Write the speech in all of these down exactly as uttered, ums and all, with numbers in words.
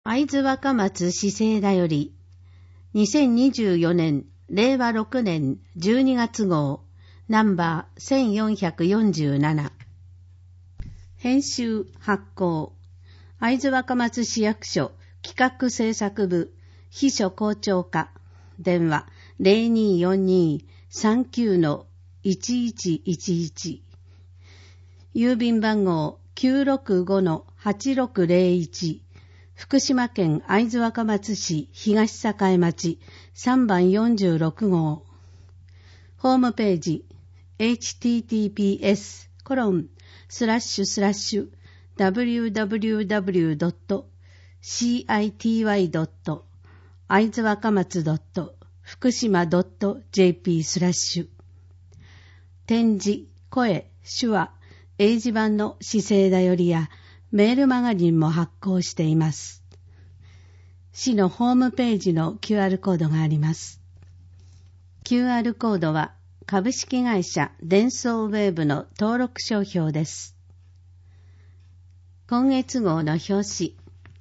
会津若松市政だより、にせんにじゅうよねんれいわろくねんじゅうにがつ号、ナンバーせんよんひゃくよんじゅうなな。編集発行、会津若松市役所企画制作部秘書校長課、電話 ゼロにーよんにーさんきゅうのいちいちいちいち、郵便番号 きゅうろくごのはちろくゼロいち、福島県会津若松市東栄町さんばんよんじゅうろく号。ホームページ エイチティーティーピーエスコロンスラッシュスラッシュダブリューダブリューダブリュードットシーアイティーワイドット会津若松ドット福島ドットジェーピースラッシュ。点字、声、手話、英字版の市政だよりやメールマガジンも発行しています。市のホームページの キューアール コードがあります。キューアール コードは株式会社デンソーウェーブの登録商標です。今月号の表紙。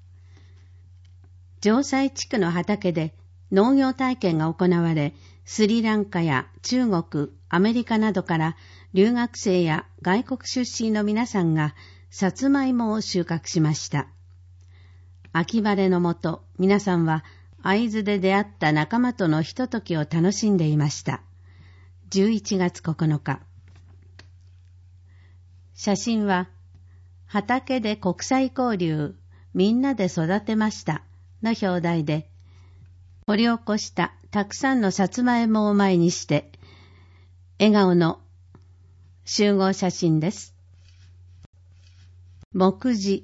城西地区の畑で農業体験が行われ、スリランカや中国、アメリカなどから留学生や外国出身の皆さんがさつまいもを収穫しました。秋晴れのもと、皆さんは会津で出会った仲間とのひとときを楽しんでいました。じゅういちがつここのか。写真は、畑で国際交流、みんなで育てましたの表題で、掘り起こしたたくさんのさつまいもを前にして、笑顔の集合写真です。目次。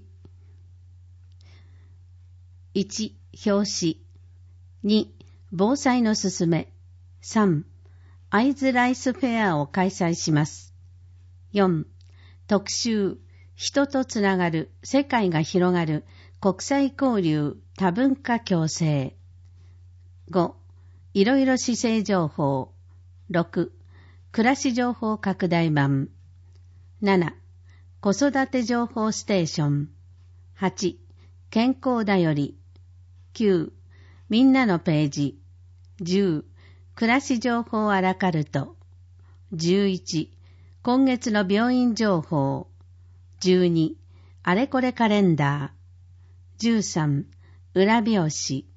いち、表紙。に、防災のすすめ。さん、会津ライスフェアを開催します。よん、特集。人とつながる、世界が広がる、国際交流、多文化共生。ご、いろいろ市政情報。ろく、暮らし情報拡大版。なな、子育て情報ステーション。はち、健康だより。きゅう、みんなのページ。じゅう、暮らし情報アラカルト。じゅういち、今月の病院情報。じゅうに、あれこれカレンダー。じゅうさん、裏表紙。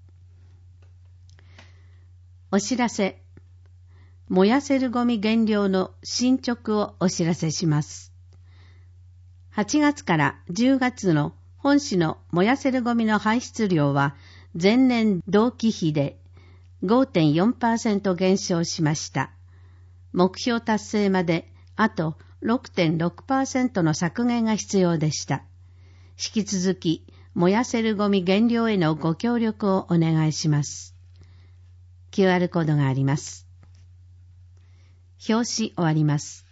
お知らせ。燃やせるゴミ減量の進捗をお知らせします。はちがつからじゅうがつの本市の燃やせるゴミの排出量は前年同期比で ごてんよんパーセント 減少しました。目標達成まであと ろくてんろくパーセント の削減が必要でした。引き続き燃やせるゴミ減量へのご協力をお願いします。キューアール コードがあります。表紙終わります。